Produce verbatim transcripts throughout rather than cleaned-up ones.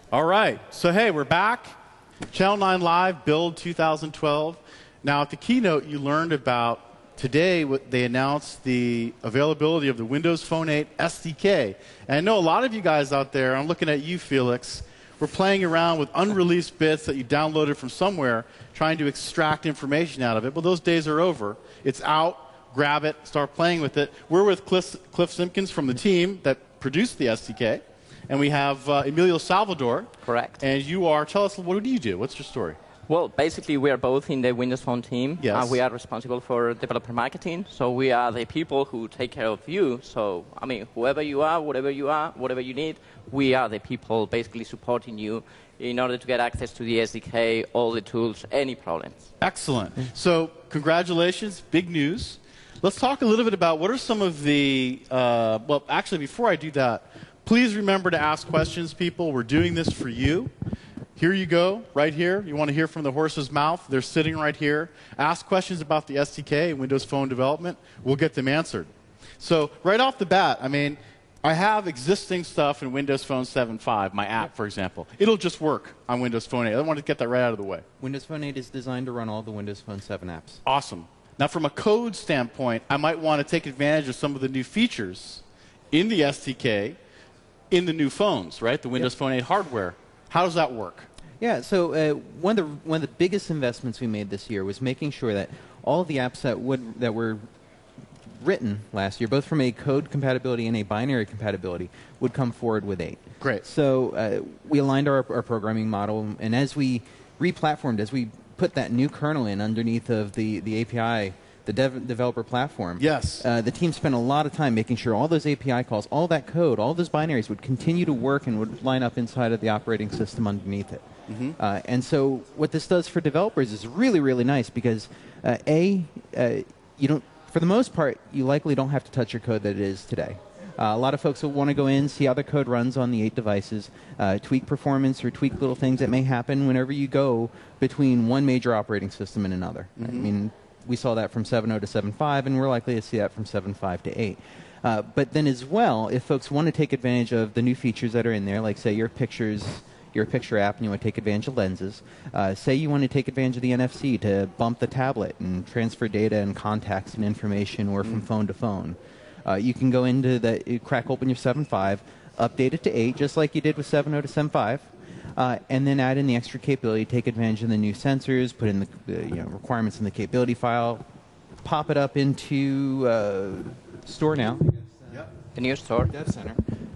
All right. So, hey, we're back. Channel nine Live, Build two thousand twelve. Now, at the keynote, you learned about today what they announced the availability of the Windows Phone eight S D K. And I know a lot of you guys out there, I'm looking at you, Felix, we're playing around with unreleased bits that you downloaded from somewhere, trying to extract information out of it. Well, those days are over. It's out. Grab it. Start playing with it. We're with Cliff, Cliff Simpkins from the team that produced the S D K. And we have uh, Emilio Salvador. Correct. And you are, tell us, what do you do? What's your story? Well, basically, we are both in the Windows Phone team. Yes. Uh, we are responsible for developer marketing. So we are the people who take care of you. So, I mean, whoever you are, whatever you are, whatever you need, we are the people basically supporting you in order to get access to the S D K, all the tools, any problems. Excellent. So, congratulations. Big news. Let's talk a little bit about what are some of the, uh, well, actually, before I do that, please remember to ask questions, people. We're doing this for you. Here you go, right here. You want to hear from the horse's mouth. They're sitting right here. Ask questions about the S D K and Windows Phone development. We'll get them answered. So right off the bat, I mean, I have existing stuff in Windows Phone seven point five, my app, for example. It'll just work on Windows Phone eight. I want to get that right out of the way. Windows Phone eight is designed to run all the Windows Phone seven apps. Awesome. Now, from a code standpoint, I might want to take advantage of some of the new features in the S D K in the new phones, right? The Windows yep. Phone eight hardware. How does that work? Yeah, so uh, one of the one of the biggest investments we made this year was making sure that all of the apps that would that were written last year, both from a code compatibility and a binary compatibility, would come forward with eight. Great. So uh, we aligned our, our programming model, and as we re-platformed, as we put that new kernel in underneath of the, the A P I, the dev developer platform, yes. uh, the team spent a lot of time making sure all those A P I calls, all that code, all those binaries would continue to work and would line up inside of the operating system underneath it. Mm-hmm. uh, and so what this does for developers is really, really nice because, uh, A, uh, you don't, for the most part, you likely don't have to touch your code that it is today. Uh, a lot of folks will want to go in, see how the code runs on the eight devices, uh, tweak performance or tweak little things that may happen whenever you go between one major operating system and another. Mm-hmm. I mean, we saw that from seven point oh to seven point five, and we're likely to see that from seven point five to eight. Uh, but then as well, if folks want to take advantage of the new features that are in there, like say your pictures, your picture app, and you want to take advantage of lenses, uh, say you want to take advantage of the N F C to bump the tablet and transfer data and contacts and information or from mm. phone to phone. Uh, you can go into the, you crack open your seven point five, update it to eight, just like you did with seven point oh to seven point five, uh, and then add in the extra capability, take advantage of the new sensors, put in the, the you know, requirements in the capability file, pop it up into uh, Store Now. Yep. The new Store. Dev Center.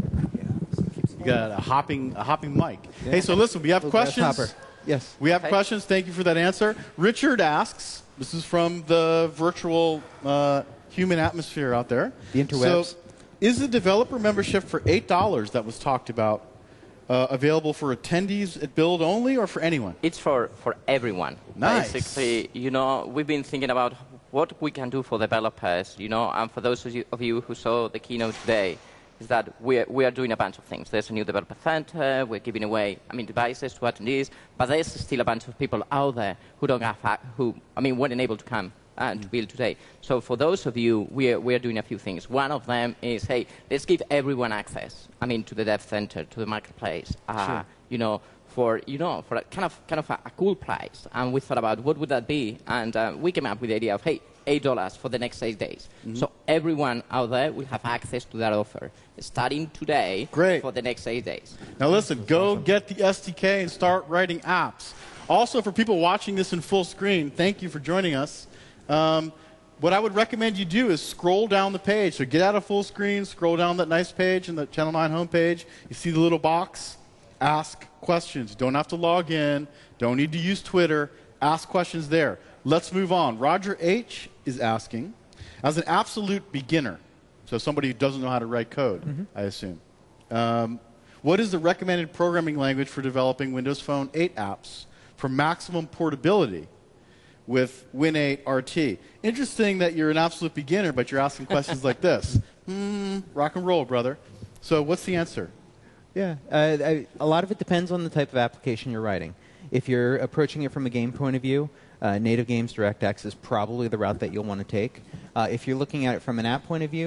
You got a hopping, a hopping mic. Yeah. Hey, so listen, we have questions. Yes. We have okay. questions. Thank you for that answer. Richard asks, this is from the virtual uh, human atmosphere out there. The interwebs. So, is the developer membership for eight dollars that was talked about uh, available for attendees at Build only or for anyone? It's for, for everyone. Nice. Basically, you know, we've been thinking about what we can do for developers, you know, and for those of you, of you who saw the keynote today, is that we are, we are doing a bunch of things. There's a new developer center. We're giving away, I mean, devices to attendees. But there's still a bunch of people out there who don't have, who, I mean, weren't able to come and mm. to build today. So for those of you, we are, we are doing a few things. One of them is, hey, let's give everyone access. I mean, to the dev center, to the marketplace. Uh, sure. You know, for you know, for a kind of kind of a, a cool price. And we thought about what would that be, and uh, we came up with the idea of, hey, eight dollars for the next eight days. Mm-hmm. So everyone out there will have access to that offer, starting today. Great. For the next eight days. Now listen, go awesome. Get the S D K and start writing apps. Also, for people watching this in full screen, thank you for joining us. Um, what I would recommend you do is scroll down the page. So get out of full screen, scroll down that nice page in the Channel nine homepage. You see the little box. Ask questions. You don't have to log in. Don't need to use Twitter. Ask questions there. Let's move on. Roger H. is asking, as an absolute beginner, so somebody who doesn't know how to write code, mm-hmm. I assume, um, what is the recommended programming language for developing Windows Phone eight apps for maximum portability with Win eight R T? Interesting that you're an absolute beginner, but you're asking questions like this. Mm, rock and roll, brother. So what's the answer? Yeah, uh, I, a lot of it depends on the type of application you're writing. If you're approaching it from a game point of view, uh, native games DirectX is probably the route that you'll want to take. Uh, if you're looking at it from an app point of view,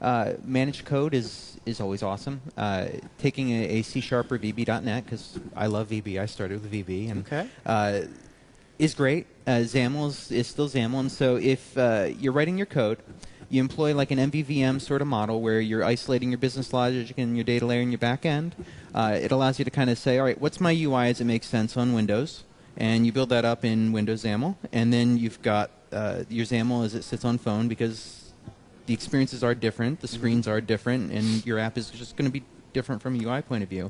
Uh, managed code is, is always awesome. Uh, taking a, a C Sharp or V B dot net, because I love V B. I started with V B. And, okay. uh, is great. Uh, XAML is, is still XAML. And so if uh, you're writing your code, you employ like an M V V M sort of model where you're isolating your business logic and your data layer in your back end. Uh, it allows you to kind of say, all right, what's my U I as it makes sense on Windows? And you build that up in Windows XAML. And then you've got uh, your XAML as it sits on phone, because the experiences are different, the screens are different, and your app is just going to be different from a U I point of view.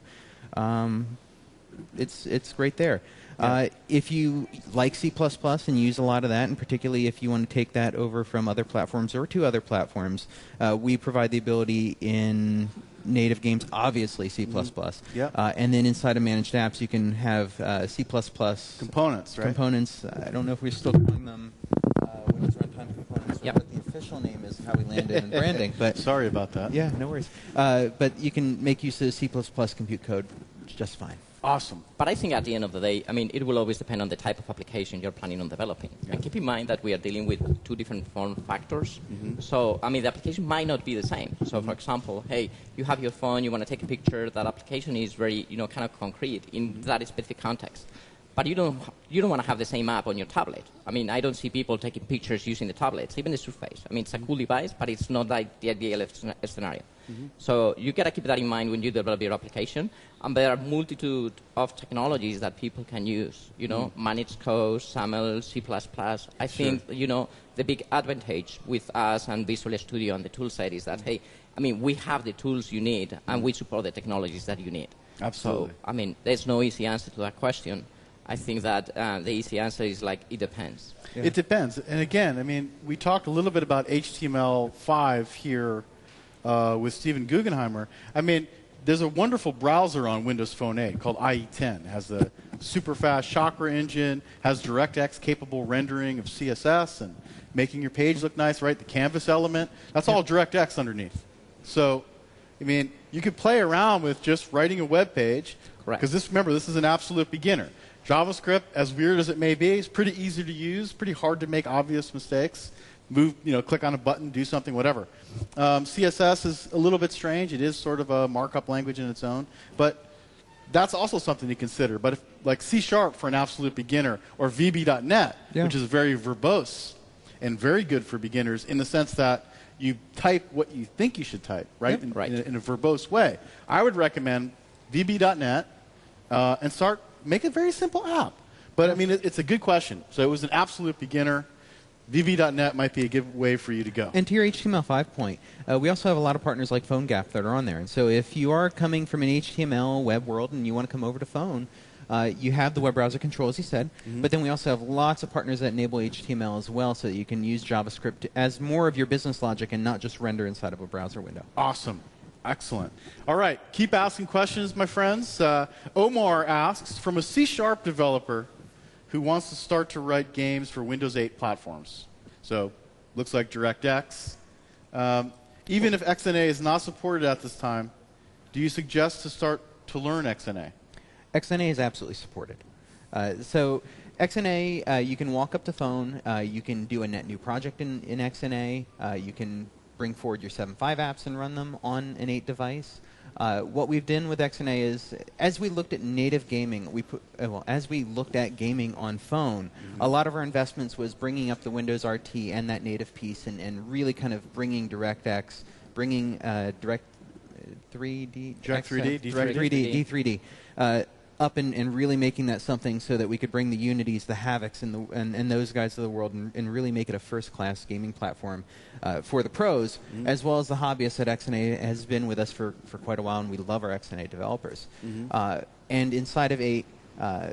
Um, it's it's great there. Yeah. Uh, if you like C plus plus and use a lot of that, and particularly if you want to take that over from other platforms or to other platforms, uh, we provide the ability in native games, obviously C plus plus. Mm-hmm. Yep. Uh, and then inside of managed apps, you can have uh, C plus plus components, right? Components. I don't know if we're still calling them uh, Windows Runtime Components, or yep. what the official name is, how we landed in branding. But sorry about that. Yeah, no worries. Uh, but you can make use of C plus plus compute code just fine. Awesome. But I think at the end of the day, I mean, it will always depend on the type of application you're planning on developing. Yeah. And keep in mind that we are dealing with two different form factors. Mm-hmm. So, I mean, the application might not be the same. So, mm-hmm. for example, hey, you have your phone, you want to take a picture. That application is very, you know, kind of concrete in mm-hmm. that specific context. But you don't, you don't want to have the same app on your tablet. I mean, I don't see people taking pictures using the tablets, even the Surface. I mean, it's a cool device, but it's not like the ideal scenario. Mm-hmm. So you got to keep that in mind when you develop your application. And there are multitude of technologies that people can use. You know, mm-hmm. managed code, SAML, C plus plus. I sure. think, you know, the big advantage with us and Visual Studio and the tool set is that, hey, I mean, we have the tools you need, and we support the technologies that you need. Absolutely. So, I mean, there's no easy answer to that question. I think that uh, the easy answer is like, it depends. Yeah. It depends. And again, I mean, we talked a little bit about H T M L five here uh, with Steven Guggenheimer. I mean, there's a wonderful browser on Windows Phone eight called I E ten. It has the super fast Chakra engine, has DirectX capable rendering of C S S and making your page look nice, right? The canvas element, that's yeah. all DirectX underneath. So, I mean, you could play around with just writing a web page. Correct. Because this, remember, this is an absolute beginner. JavaScript, as weird as it may be, is pretty easy to use, pretty hard to make obvious mistakes. Move, you know, click on a button, do something, whatever. Um, C S S is a little bit strange. It is sort of a markup language in its own, but that's also something to consider. But if, like C Sharp for an absolute beginner, or V B dot net, yeah. which is very verbose and very good for beginners in the sense that you type what you think you should type, right? Yep. In, right. In, a, in a verbose way. I would recommend V B dot net uh, and start. Make a very simple app. But, I mean, it, it's a good question. So it was an absolute beginner. V B dot net might be a good way for you to go. And to your H T M L five point, uh, we also have a lot of partners like PhoneGap that are on there. And so if you are coming from an H T M L web world and you want to come over to Phone, uh, you have the web browser control, as you said. Mm-hmm. But then we also have lots of partners that enable H T M L as well, so that you can use JavaScript as more of your business logic and not just render inside of a browser window. Awesome. Excellent. All right, keep asking questions, my friends. Uh, Omar asks, from a C Sharp developer who wants to start to write games for Windows eight platforms. So, looks like DirectX. Um, even if X N A is not supported at this time, do you suggest to start to learn X N A? X N A is absolutely supported. Uh, so, X N A, uh, you can walk up to Phone. Uh, you can do a net new project in, in X N A. Uh, you can bring forward your seven point five apps and run them on an eight device. Uh, what we've done with X N A is, as we looked at native gaming, we put, uh, well, as we looked at gaming on phone, mm-hmm. a lot of our investments was bringing up the Windows R T and that native piece, and, and really kind of bringing DirectX, bringing uh, Direct uh, three D, Direct three D, Direct three D, D three D, uh, up and, and really making that something so that we could bring the Unities, the Havocs, and, the, and, and those guys of the world and, and really make it a first-class gaming platform uh, for the pros, mm-hmm. as well as the hobbyists at X N A has been with us for, for quite a while, and we love our X N A developers. Mm-hmm. uh, and inside of eight, uh,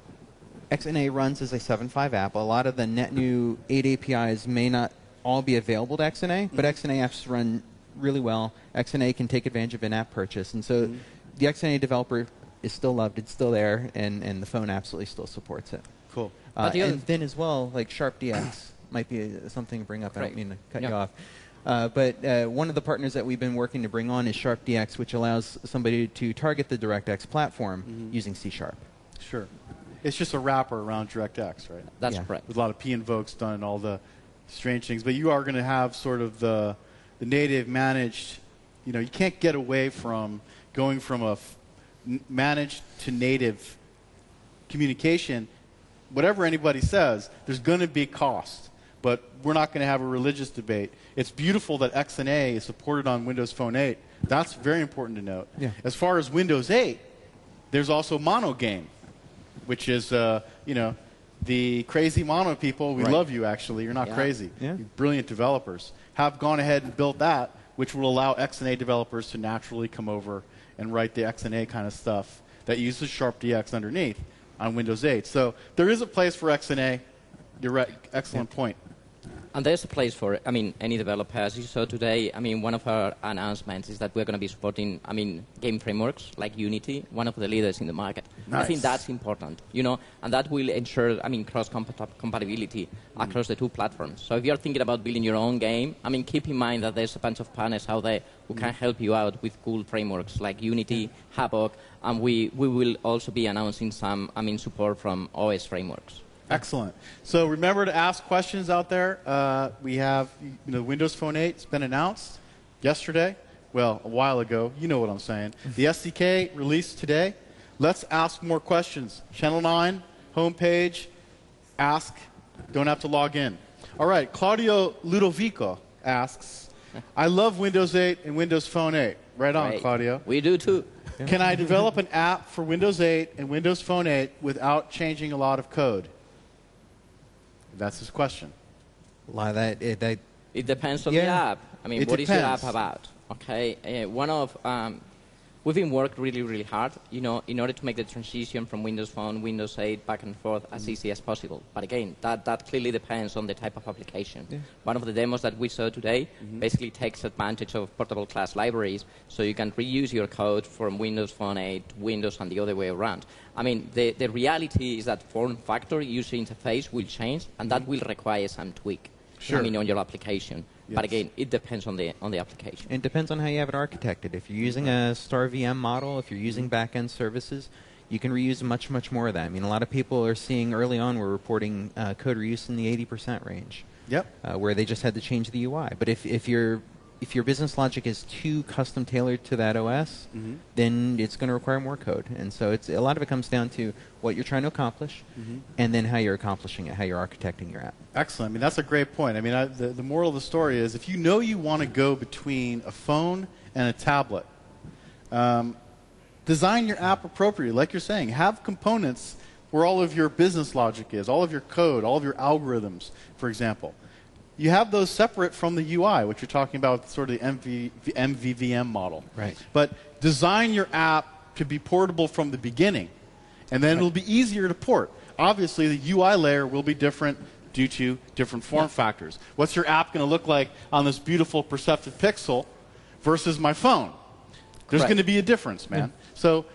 X N A runs as a seven point five app. A lot of the net new eight A P Is may not all be available to X N A, mm-hmm. but X N A apps run really well. X N A can take advantage of in-app purchase, and so mm-hmm. the X N A developer is still loved, it's still there, and, and the phone absolutely still supports it. Cool. Uh, the and then as well, like Sharp D X might be a, something to bring up. Right. I don't mean to cut yep. you off. Uh, but uh, one of the partners that we've been working to bring on is Sharp D X, which allows somebody to target the DirectX platform mm-hmm. using C Sharp. Sure. It's just a wrapper around DirectX, right? That's yeah. correct. With a lot of p invokes done and all the strange things. But you are going to have sort of the the native managed, you know, you can't get away from going from a f- managed to native communication. Whatever anybody says, there's going to be cost. But we're not going to have a religious debate. It's beautiful that X N A is supported on Windows Phone eight. That's very important to note. Yeah. As far as Windows eight, there's also Monogame, which is, uh, you know, the crazy mono people. We Right. love you, actually. You're not Yeah. crazy. Yeah. You're brilliant developers. Have gone ahead and built that, which will allow X N A developers to naturally come over and write the X N A kind of stuff that uses SharpDX underneath on Windows eight. So there is a place for X N A. You're right. Excellent Yeah. point. And there's a place for, I mean, any developer. As you saw today, I mean, one of our announcements is that we're going to be supporting, I mean, game frameworks like Unity, one of the leaders in the market. I think Nice. that's important, you know, and that will ensure, I mean, cross-compatibility mm. across the two platforms. So if you're thinking about building your own game, I mean, keep in mind that there's a bunch of partners out there who mm. can help you out with cool frameworks like Unity, Havoc, and we, we will also be announcing some, I mean, support from O S frameworks. Excellent. So remember to ask questions out there. Uh, we have you know, Windows Phone eight. It's been announced yesterday. Well, a while ago. You know what I'm saying. The S D K released today. Let's ask more questions. Channel nine, homepage, ask. Don't have to log in. All right. Claudio Ludovico asks, I love Windows eight and Windows Phone eight. Right on, Right. Claudio. We do too. Can I develop an app for Windows eight and Windows Phone eight without changing a lot of code? That's his question. A lot of that, it, that It depends on Yeah. the app. I mean, It what is your depends. app about? Okay, uh, one of um, we've been worked really, really hard, you know, in order to make the transition from Windows Phone, Windows eight, back and forth as easy as possible. But again, that, that clearly depends on the type of application. Yeah. One of the demos that we saw today basically takes advantage of portable class libraries, so you can reuse your code from Windows Phone eight, Windows, and the other way around. I mean, the, the reality is that form factor user interface will change, and that will require some tweak. Sure. I mean, on your application. Yes. But again, it depends on the on the application. it depends on how you have it architected. If you're using a star V M model, if you're using back-end services, you can reuse much, much more of that. I mean, a lot of people are seeing early on, we're reporting uh, code reuse in the eighty percent range, Yep. uh, where they just had to change the U I. But if, if your if your business logic is too custom tailored to that O S, Mm-hmm. then it's going to require more code. And so it's a lot of it comes down to what you're trying to accomplish, Mm-hmm. and then how you're accomplishing it, how you're architecting your app. Excellent. I mean, that's a great point. I mean, I, the, the moral of the story is if you know you want to go between a phone and a tablet, um, design your app appropriately. Like you're saying, have components where all of your business logic is, all of your code, all of your algorithms, for example. You have those separate from the U I, which you're talking about, sort of the M V, M V V M model. Right. But design your app to be portable from the beginning, and then it'll be easier to port. Obviously, the U I layer will be different due to different form factors. What's your app going to look like on this beautiful Perceptive Pixel versus my phone? There's Right. going to be a difference, man. So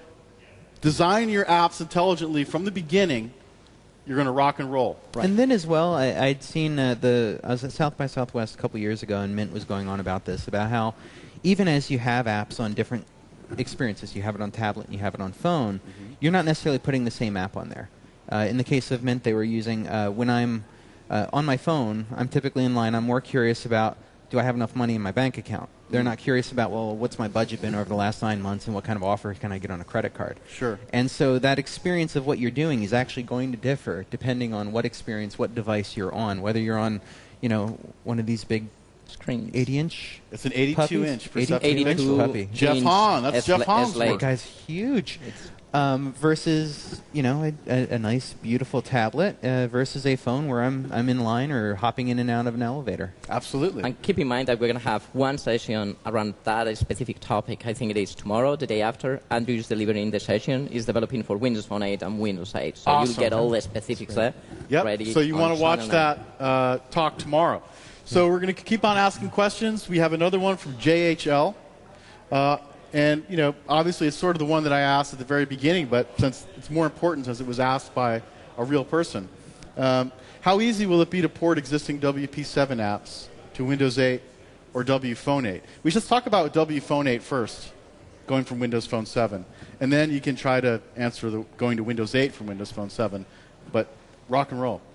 design your apps intelligently from the beginning. You're going to rock and roll. Right. And then as well, I, I'd seen uh, the I was at South by Southwest a couple years ago, and Mint was going on about this, about how even as you have apps on different experiences, you have it on tablet, and you have it on phone, mm-hmm. you're not necessarily putting the same app on there. Uh, in the case of Mint, they were using uh, when I'm uh, on my phone, I'm typically in line. I'm more curious about, do I have enough money in my bank account? They're not curious about, well, what's my budget been over the last nine months and what kind of offer can I get on a credit card? Sure. And so that experience of what you're doing is actually going to differ depending on what experience, what device you're on, whether you're on, you know, one of these big Screens. eighty-inch. It's an eighty-two inch eighty, Perceptive eighty-two Pixel. puppy. Jeff inch Hahn. That's S- Jeff Hahn's S-Late. work. That guy's huge. Um, versus, you know, a, a, a nice, beautiful tablet uh, versus a phone where I'm I'm in line or hopping in and out of an elevator. Absolutely. And keep in mind that we're going to have one session around that specific topic. I think it is tomorrow, the day after. Andrew is delivering the session. Is developing for Windows Phone eight and Windows eight. So Awesome. you'll get all the specifics there. Yep. ready So you on want to watch channel that uh, talk tomorrow. So we're going to keep on asking questions. We have another one from J H L. Uh, and, you know, obviously it's sort of the one that I asked at the very beginning, but since it's more important since it was asked by a real person. Um, how easy will it be to port existing W P seven apps to Windows eight or W Phone eight? We should talk about W Phone eight first, going from Windows Phone seven. And then you can try to answer the going to Windows eight from Windows Phone seven. But rock and roll.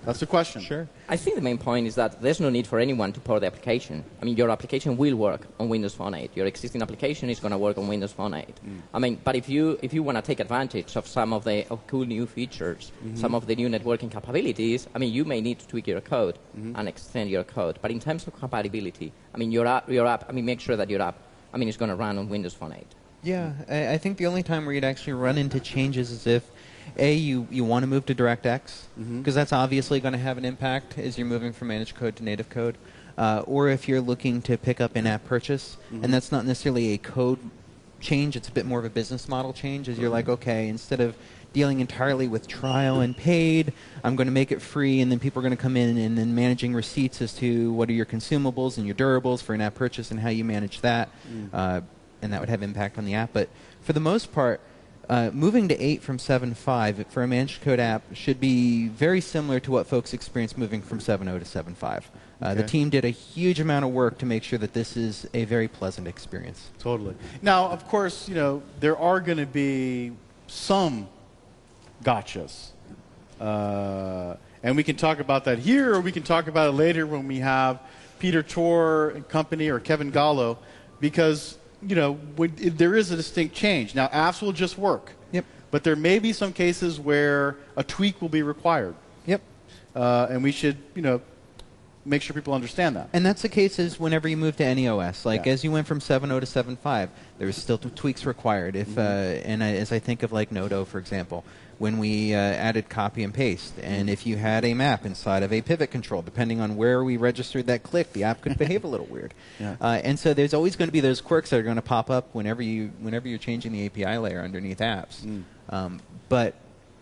That's the question. Sure. I think the main point is that there's no need for anyone to port the application. I mean, your application will work on Windows Phone eight. Your existing application is going to work on Windows Phone eight. Mm. I mean, but if you if you want to take advantage of some of the of cool new features, mm-hmm. some of the new networking capabilities, I mean, you may need to tweak your code mm-hmm. and extend your code. But in terms of compatibility, I mean, your app, your app, I mean, make sure that your app, I mean, is going to run on Windows Phone eight. Yeah, I, I think the only time where you'd actually run into changes is if A, you, you want to move to DirectX, because mm-hmm. that's obviously going to have an impact as you're moving from managed code to native code. Uh, or if you're looking to pick up in-app purchase, mm-hmm. and that's not necessarily a code change, it's a bit more of a business model change, as you're like, okay, instead of dealing entirely with trial and paid, I'm going to make it free, and then people are going to come in and then managing receipts as to what are your consumables and your durables for in-app purchase and how you manage that, mm. uh, and that would have impact on the app. But for the most part, Uh, moving to eight from seven point five for a managed code app should be very similar to what folks experience moving from seven point oh to seven point five. Uh, okay. The team did a huge amount of work to make sure that this is a very pleasant experience. Totally. Now, of course, you know, there are going to be some gotchas. Uh, and we can talk about that here, or we can talk about it later when we have Peter Tor and company or Kevin Gallo, because you know, when, it, there is a distinct change. Now, apps will just work. Yep. But there may be some cases where a tweak will be required. Yep. Uh, and we should, you know, make sure people understand that. And that's the case is whenever you move to any O S. Like, yeah. as you went from seven point oh to seven point five, there's still t- tweaks required. If mm-hmm. uh, And I, as I think of, like, Nodo, for example, when we uh, added copy and paste, and if you had a map inside of a pivot control, depending on where we registered that click, the app could behave a little weird. Yeah. Uh, and so there's always going to be those quirks that are going to pop up whenever you whenever you're changing the A P I layer underneath apps. Mm. Um, but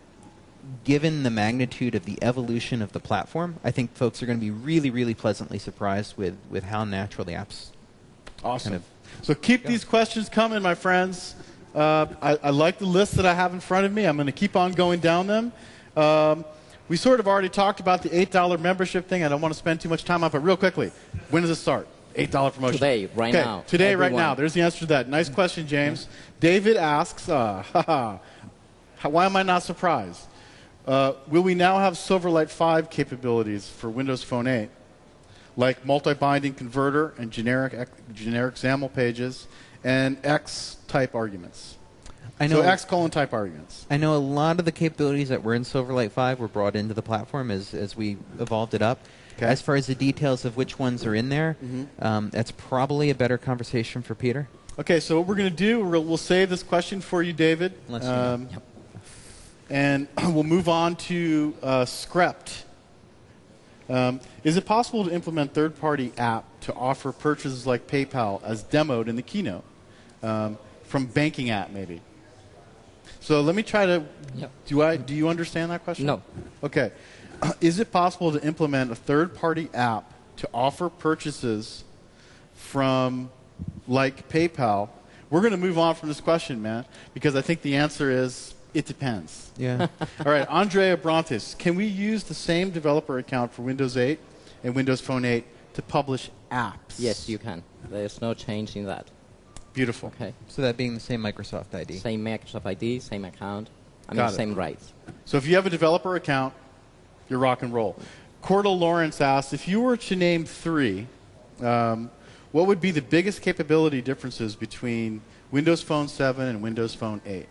given the magnitude of the evolution of the platform, I think folks are going to be really, really pleasantly surprised with, with how natural the apps. Awesome. Kind of so keep go. these questions coming, my friends. Uh, I, I like the list that I have in front of me. I'm going to keep on going down them. Um, we sort of already talked about the eight dollar membership thing. I don't want to spend too much time on it, but real quickly, when does it start? eight dollar promotion. Today, right okay. now. Today, Everyone. right now. There's the answer to that. Nice question, James. David asks, uh, haha, why am I not surprised? Uh, will we now have Silverlight five capabilities for Windows Phone eight, like multi-binding converter and generic generic XAML pages and X-type arguments? I know so X colon type arguments. I know a lot of the capabilities that were in Silverlight five were brought into the platform as, as we evolved it up. Okay. As far as the details of which ones are in there, mm-hmm. um, that's probably a better conversation for Peter. Okay, so what we're going to do, we'll, we'll save this question for you, David. Unless um, you know. Yep. And we'll move on to uh, Scrept. Um, is it possible to implement third-party app to offer purchases like PayPal as demoed in the keynote? Um, from banking app, maybe. So let me try to. Yep. Do I? Do you understand that question? No. Okay. Uh, is it possible to implement a third-party app to offer purchases from, like PayPal? We're going to move on from this question, man, because I think the answer is it depends. Yeah. All right, Andrea Brontes. Can we use the same developer account for Windows eight and Windows Phone eight to publish apps? Yes, you can. There's no change in that. Beautiful. Okay. So that being the same Microsoft I D. Same Microsoft I D, same account. I Got mean, it. same rights. So if you have a developer account, you're rock and roll. Cordell Lawrence asked, if you were to name three, um, what would be the biggest capability differences between Windows Phone seven and Windows Phone eight?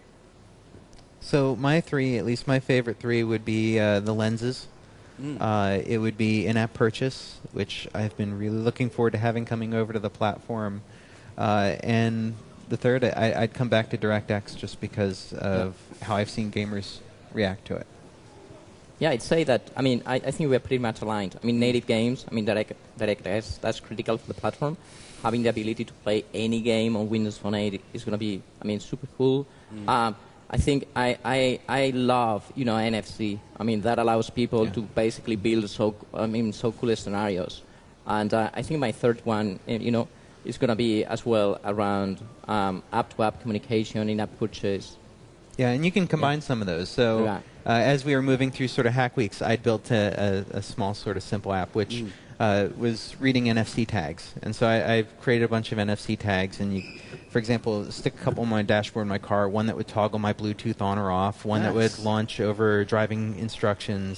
So my three, at least my favorite three, would be uh, the lenses. Mm. Uh, it would be in-app purchase, which I've been really looking forward to having coming over to the platform. Uh, and the third, I, I'd come back to DirectX just because of yeah. how I've seen gamers react to it. Yeah, I'd say that, I mean, I, I think we're pretty much aligned. I mean, native games, I mean, Direct, DirectX, that's critical for the platform. Having the ability to play any game on Windows Phone eight is going to be, I mean, super cool. Mm. Um, I think I, I, I love, you know, N F C. I mean, that allows people yeah. to basically build so, I mean, so cool scenarios. And uh, I think my third one, you know, is going to be as well around um, app-to-app communication, in-app purchase. Yeah, and you can combine yeah. some of those. So yeah. uh, as we were moving through sort of Hack Weeks, I built a, a, a small sort of simple app which mm. uh, was reading N F C tags. And so I, I've created a bunch of N F C tags. And you, for example, stick a couple on my dashboard in my car, one that would toggle my Bluetooth on or off, one nice. that would launch over driving instructions,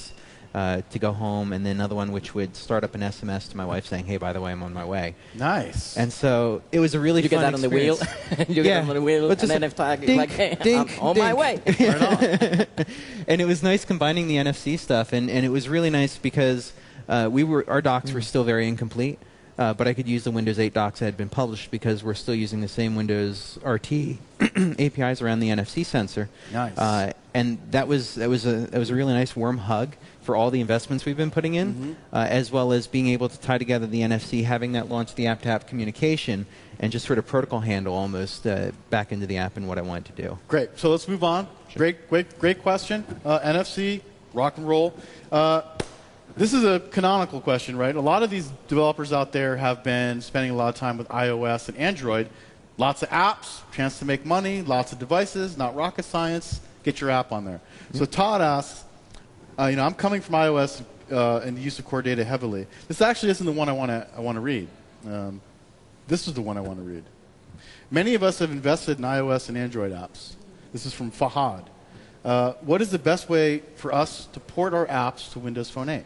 uh, to go home, and then another one which would start up an S M S to my wife saying, "Hey, by the way, I'm on my way." Nice. And so it was a really you fun get that experience. on the wheel. you yeah. get that on the wheel, But and then a if tag dink, like, "Hey, dink, I'm on dink. my way." Right on. And it was nice combining the N F C stuff, and, and it was really nice because uh, we were our docs were still very incomplete. Uh, but I could use the Windows eight docs that had been published because we're still using the same Windows R T A P Is around the N F C sensor. Nice. Uh, and that was that was a that was a really nice warm hug for all the investments we've been putting in, mm-hmm. uh, as well as being able to tie together the N F C, having that launch the app-to-app communication, and just sort of protocol handle almost uh, back into the app and what I wanted to do. Great. So let's move on. Sure. Great, great, great question. Uh, N F C, rock and roll. Uh, This is a canonical question, right? A lot of these developers out there have been spending a lot of time with iOS and Android. Lots of apps, chance to make money, lots of devices, not rocket science. Get your app on there. Mm-hmm. So Todd asks, uh, you know, I'm coming from iOS uh, and the use of core data heavily. This actually isn't the one I want to I want to read. Um, this is the one I want to read. Many of us have invested in iOS and Android apps. This is from Fahad. Uh, what is the best way for us to port our apps to Windows Phone eight?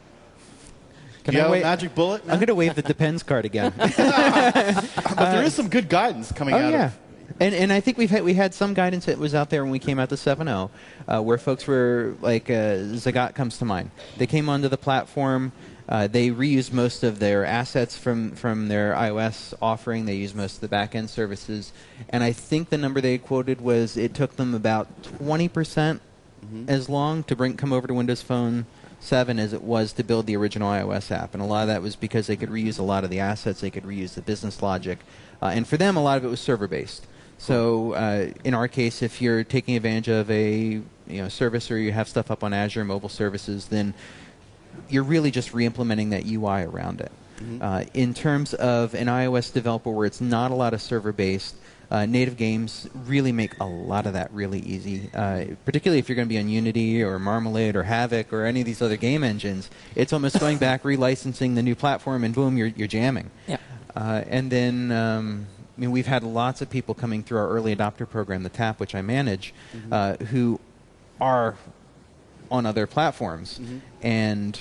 Can you have a magic bullet? I'm going to wave the depends card again. But there is some good guidance coming oh, out yeah. of And, and I think we've had, we had some guidance that was out there when we came out to seven point oh, uh, where folks were like, uh, Zagat comes to mind. They came onto the platform. Uh, they reused most of their assets from, from their iOS offering. They used most of the back-end services. And I think the number they quoted was it took them about twenty percent mm-hmm. as long to bring come over to Windows Phone seven as it was to build the original iOS app. And a lot of that was because they could reuse a lot of the assets. They could reuse the business logic. Uh, and for them, a lot of it was server-based. So uh, in our case, if you're taking advantage of a you know service or you have stuff up on Azure mobile services, then you're really just re-implementing that U I around it. Mm-hmm. Uh, in terms of an iOS developer where it's not a lot of server-based, uh, native games really make a lot of that really easy. Uh, particularly if you're going to be on Unity or Marmalade or Havok or any of these other game engines, it's almost going back, relicensing the new platform, and boom, you're, you're jamming. Yeah. Uh, and then... Um, I mean, we've had lots of people coming through our early adopter program, the TAP, which I manage, mm-hmm. uh, who are on other platforms mm-hmm. and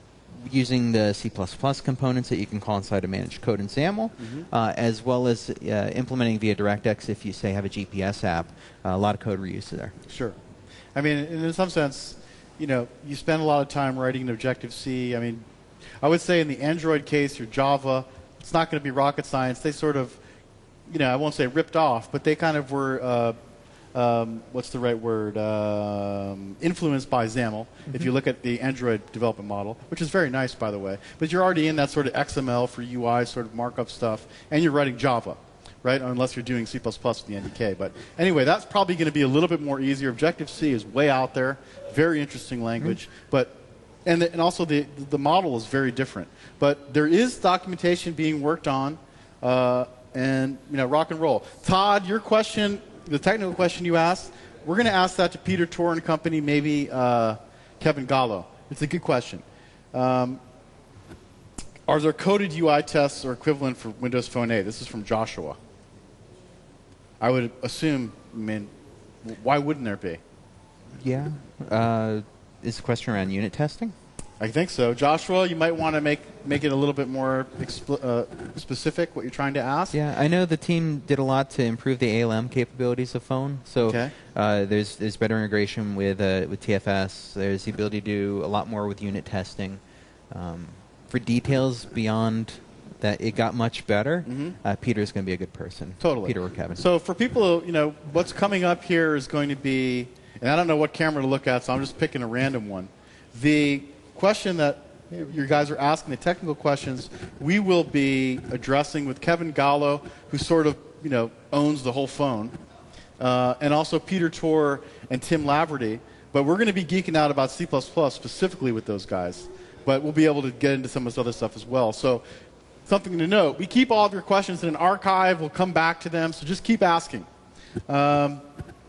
using the C plus plus components that you can call inside of managed code in SAML, mm-hmm. uh, as well as uh, implementing via DirectX if you, say, have a G P S app. Uh, a lot of code reuse there. Sure. I mean, in some sense, you know, you spend a lot of time writing in Objective-C. I mean, I would say in the Android case, your Java, it's not going to be rocket science. They sort of... you know, I won't say ripped off, but they kind of were, uh, um, what's the right word, um, influenced by XAML, mm-hmm. if you look at the Android development model, which is very nice, by the way. But you're already in that sort of X M L for U I sort of markup stuff, and you're writing Java, right, unless you're doing C plus plus with the N D K. But anyway, that's probably going to be a little bit more easier. Objective-C is way out there, very interesting language, mm-hmm. but and, the, and also the, the model is very different. But there is documentation being worked on, uh, and, you know, rock and roll. Todd, your question, the technical question you asked, we're going to ask that to Peter Tor and company, maybe uh, Kevin Gallo. It's a good question. Um, are there coded U I tests or equivalent for Windows Phone eight? This is from Joshua. I would assume, I mean, why wouldn't there be? Yeah. Uh, is the question around unit testing? I think so. Joshua, you might want to make make it a little bit more expl- uh, specific, what you're trying to ask. Yeah, I know the team did a lot to improve the A L M capabilities of Phone. So okay. uh, there's there's better integration with uh, with T F S. There's the ability to do a lot more with unit testing. Um, for details beyond that, it got much better. Mm-hmm. Uh, Peter's going to be a good person. Totally. Peter or Kevin. So for people, you know, what's coming up here is going to be, and I don't know what camera to look at, so I'm just picking a random one. The question that you guys are asking, the technical questions, we will be addressing with Kevin Gallo, who sort of, you know, owns the whole phone, uh, and also Peter Tor and Tim Laverty. But we're going to be geeking out about C plus plus specifically with those guys. But we'll be able to get into some of this other stuff as well. So something to note, we keep all of your questions in an archive. We'll come back to them, so just keep asking. Um,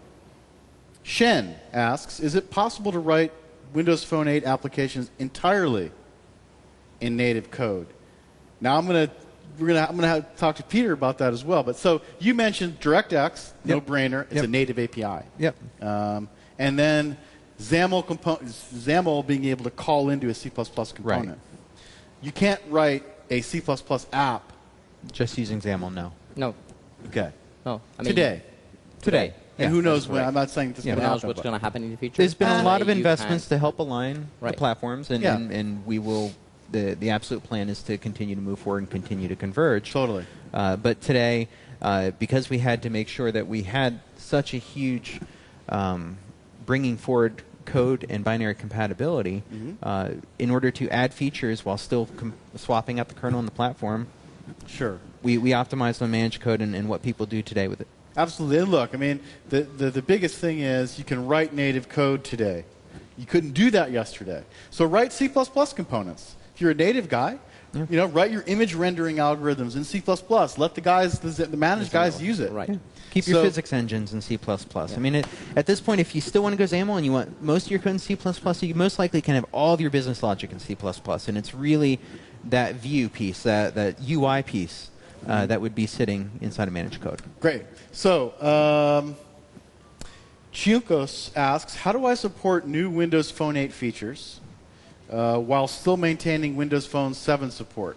Shen asks, is it possible to write Windows Phone eight applications entirely in native code? Now I'm going to we're going to I'm going to talk to Peter about that as well. But so you mentioned DirectX, no yep. brainer. It's yep. a native A P I. Yep. Um, and then XAML, compo- XAML being able to call into a C plus plus component. Right. You can't write a C plus plus app. Just using XAML, no. No, Okay. no. I mean, Today. Today. And Yeah, who knows that's when? correct. I'm not saying this Who is knows going to happen. what's but- going to happen in the future? There's been a Uh, lot of you investments can- to help align the Right. platforms, and, Yeah. and, and we will. The, the absolute plan is to continue to move forward and continue to converge. Totally. Uh, but today, uh, because we had to make sure that we had such a huge um, bringing forward code and binary compatibility, Mhm. uh, in order to add features while still com- swapping out the kernel and the platform, Sure. we, we optimized on managed code and, and what people do today with it. Absolutely. And look, I mean, the, the, the biggest thing is you can write native code today. You couldn't do that yesterday. So write C plus plus components. If you're a native guy, Yeah. you know, write your image rendering algorithms in C plus plus. Let the guys, the, the managed guys use it. Right. Yeah. Keep your So- physics engines in C plus plus. I mean, it, at this point, if you still want to go XAML and you want most of your code in C plus plus, you most likely can have all of your business logic in C plus plus. And it's really that view piece, that, that U I piece, uh, that would be sitting inside of managed code. Great. So, um, Chiunkos asks, how do I support new Windows Phone eight features uh, while still maintaining Windows Phone seven support?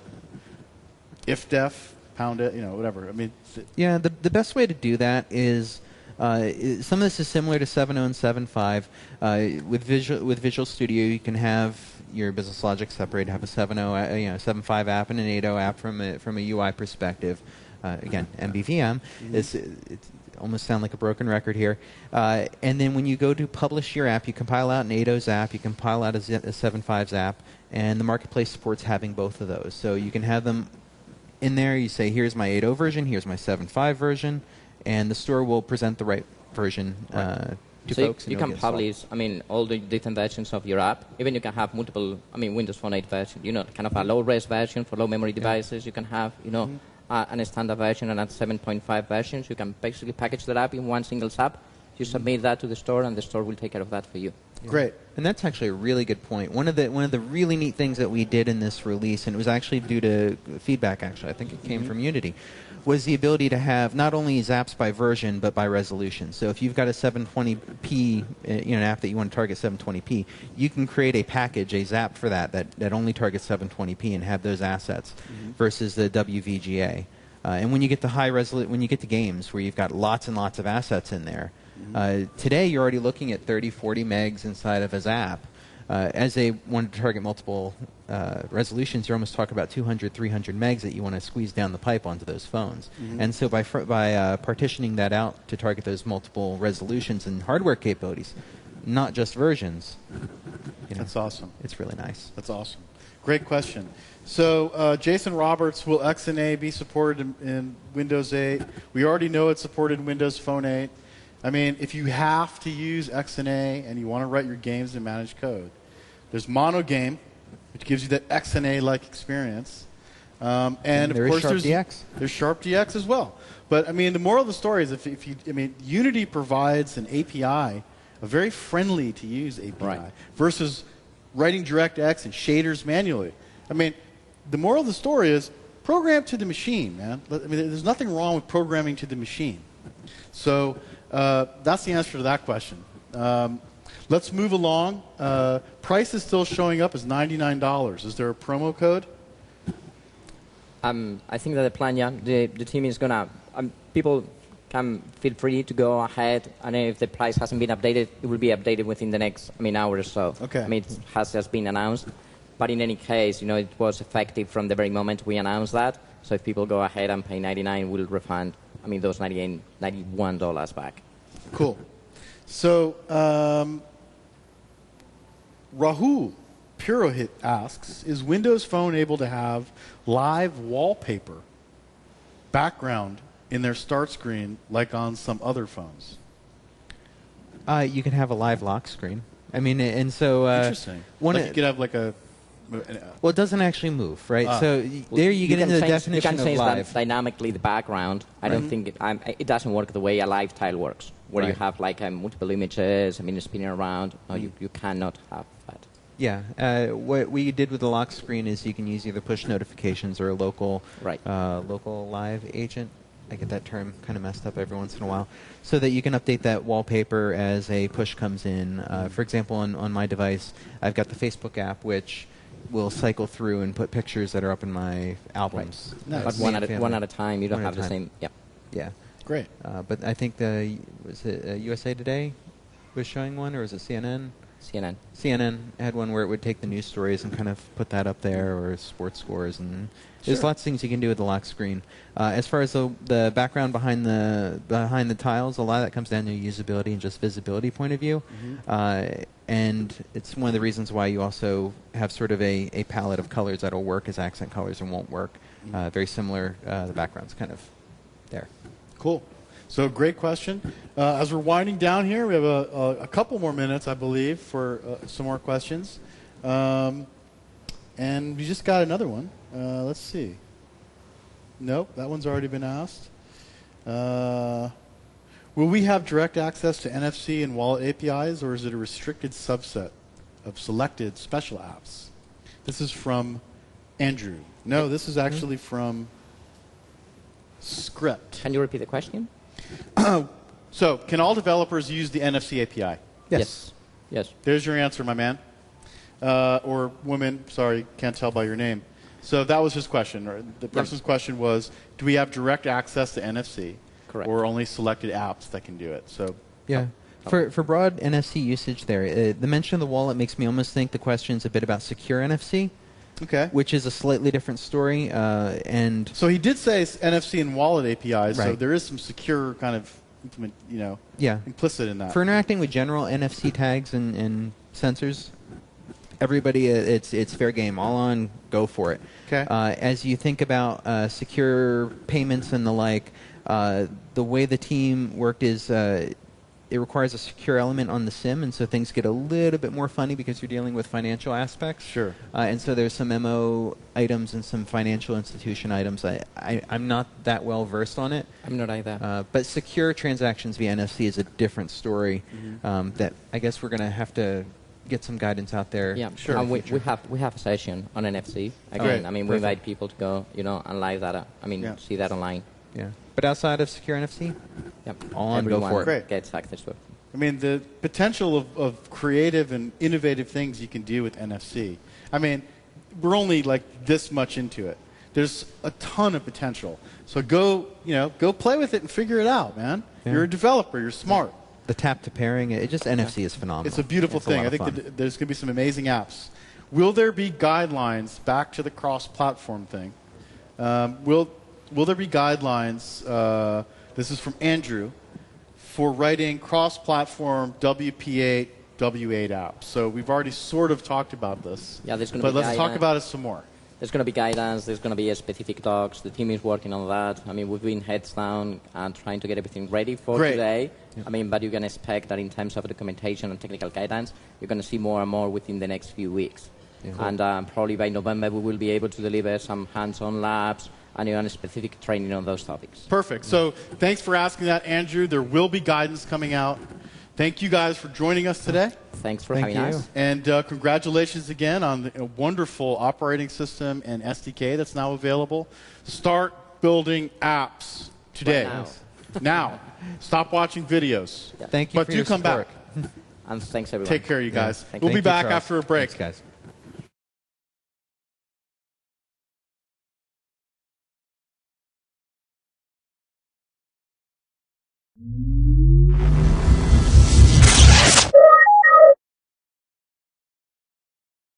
If def, pound it, you know, whatever. I mean, th- Yeah, the, the best way to do that is, uh, i- some of this is similar to seven point oh and seven point five. Uh, with, Visual, with Visual Studio, you can have your business logic separated, have a seven point oh, uh, you know, seven point five app and an eight point oh app from a, from a U I perspective. Uh, again, M B V M. Mm-hmm. It's, it's almost sound like a broken record here. Uh, and then when you go to publish your app, you compile out an eight point oh's app, you compile out a, Z- a seven point five's app, and the marketplace supports having both of those. So you can have them in there. You say, here's my eight point oh version, here's my seven point five version, and the store will present the right version uh, to So you, folks. and you it'll can get installed. publish, I mean, all the different versions of your app. Even you can have multiple, I mean, Windows Phone eight version, you know, kind of a low-res version for low-memory devices. You can have, you know, Mm-hmm. uh, an standard version and a seven point five version. So you can basically package that app in one single app. You submit that to the store, and the store will take care of that for you. great. And that's actually a really good point. One of the one of the really neat things that we did in this release, and it was actually due to feedback. Actually, I think it came Mm-hmm. from Unity, was the ability to have not only zaps by version but by resolution. So if you've got a seven twenty p, uh, you know, an app that you want to target seven twenty p, you can create a package, a zap for that that, that only targets seven twenty p and have those assets Mm-hmm. versus the W V G A. Uh, and when you get to high resolu- when you get to games where you've got lots and lots of assets in there. Uh, today, you're already looking at thirty, forty megs inside of a zap. Uh, as they want to target multiple uh, resolutions, you're almost talking about two hundred, three hundred megs that you want to squeeze down the pipe onto those phones. And so by, fr- by uh, partitioning that out to target those multiple resolutions and hardware capabilities, not just versions, you know, That's awesome. it's really nice. That's awesome. Great question. So, uh, Jason Roberts, will X N A be supported in, in Windows eight? We already know it's supported in Windows Phone eight. I mean, if you have to use X N A and you want to write your games in managed code, there's Monogame, which gives you that X N A-like experience. Um, and, And there of is course, there's SharpDX. there's SharpDX as well. But I mean, the moral of the story is, if, if you, I mean, Unity provides an A P I, a very friendly to use A P I, Right. versus writing DirectX and shaders manually. I mean, the moral of the story is program to the machine, man. I mean, there's nothing wrong with programming to the machine. So uh, that's the answer to that question. Um, let's move along. Uh, price is still showing up as ninety-nine dollars. Is there a promo code? Um, I think that the plan, yeah, the, the team is gonna. Um, people can feel free to go ahead, and if the price hasn't been updated, it will be updated within the next, I mean, hour or so. Okay. I mean, it has just been announced, but in any case, you know, it was effective from the very moment we announced that. So if people go ahead and pay ninety-nine, we'll refund, I mean, those ninety-eight, ninety-one dollars back. Cool. So um, Rahul Purohit asks, is Windows Phone able to have live wallpaper background in their start screen like on some other phones? Uh, you can have a live lock screen. I mean, and so uh, Interesting. One Like of- you could have like a... well, it doesn't actually move, right? Ah. So y- there you get can into the change, definition You can of change live. that dynamically the background. I don't think it, um, it doesn't work the way a live tile works, where you Right. have like um, multiple images. I mean, spinning around. No, you, you cannot have that. Yeah. Uh, what we did with the lock screen is you can use either push notifications or a local Right. uh, local live agent. I get that term kind of messed up every once in a while, so that you can update that wallpaper as a push comes in. Uh, for example, on, on my device, I've got the Facebook app, which will cycle through and put pictures that are up in my albums. Nice. But one at, a, one at a time, you don't One at have a the time. same. Yeah. Yeah. Great. Uh, but I think the was it uh, U S A Today was showing one, or was it C N N? C N N. C N N had one where it would take the news stories and kind of put that up there, or sports scores, and there's Sure. lots of things you can do with the lock screen. Uh, as far as the, the background behind the behind the tiles, a lot of that comes down to usability and just visibility point of view. Mm-hmm. Uh, and it's one of the reasons why you also have sort of a, a palette of colors that'll work as accent colors and won't work. Mm-hmm. Uh, very similar. Uh, the background's kind of there. Cool. So great question. Uh, as we're winding down here, we have a, a, a couple more minutes, I believe, for uh, some more questions. Um, and we just got another one. Uh, let's see. Nope, that one's already been asked. Uh, will we have direct access to N F C and wallet A P Is, or is it a restricted subset of selected special apps? This is from Andrew. No, this is actually from Script. Can you repeat the question? So, can all developers use the N F C A P I? Yes. Yes. There's your answer, my man. Uh, or woman, sorry, can't tell by your name. So that was his question. Or the person's question was, do we have direct access to N F C? Correct. Or only selected apps that can do it? So, Yeah. For for broad N F C usage there, uh, the mention of the wallet makes me almost think the question's a bit about secure N F C, okay. which is a slightly different story. Uh, and So he did say s- N F C and wallet A P Is, so Right. there is some secure kind of, implement, you know, yeah, implicit in that. for interacting with general N F C tags and, and sensors, everybody, uh, it's it's fair game. All on, go for it. Okay. Uh, as you think about uh, secure payments and the like, uh, the way the team worked is uh, it requires a secure element on the SIM, and so things get a little bit more funny because you're dealing with financial aspects. Sure. Uh, and so there's some M O items and some financial institution items. I, I, I'm not that well versed on it. I'm not either. Uh, but secure transactions via N F C is a different story Mm-hmm. um, that I guess we're going to have to get some guidance out there. Yeah, Sure. And we, future. we have we have a session on N F C again. Great. I mean, we Perfect. invite people to go, you know, and live that. I mean, Yeah. see that online. Yeah. But outside of secure N F C, Yep. All on, go Everyone for it. Great. Gets access to it. I mean, the potential of, of creative and innovative things you can do with N F C. I mean, we're only like this much into it. There's a ton of potential. So go, you know, go play with it and figure it out, man. Yeah. You're a developer. You're smart. the tap to pairing, it just N F C is phenomenal. It's a beautiful It's a thing. lot I of think fun. that there's going to be some amazing apps. Will there be guidelines back to the cross-platform thing? Um, will Will there be guidelines? Uh, this is from Andrew for writing cross-platform W P eight, W eight apps. So we've already sort of talked about this. Yeah, there's gonna but be let's talk guidelines. about it some more. There's going to be guidance. There's going to be a specific docs. The team is working on that. I mean, we've been heads down and trying to get everything ready for Great. today. I mean, but you can expect that in terms of documentation and technical guidance, you're going to see more and more within the next few weeks. Yeah. And um, probably by November, we will be able to deliver some hands-on labs and even specific training on those topics. Perfect. So thanks for asking that, Andrew. There will be guidance coming out. Thank you guys for joining us today. Thanks for Thank having you. us. And uh, congratulations again on the a wonderful operating system and S D K that's now available. Start building apps today. Right Now. Stop watching videos. Yeah. Thank you But for do your come support. back. And thanks, everyone. Take care, you Yeah. guys. Thank We'll Thank be you, back Charles. after a break. Thanks, guys.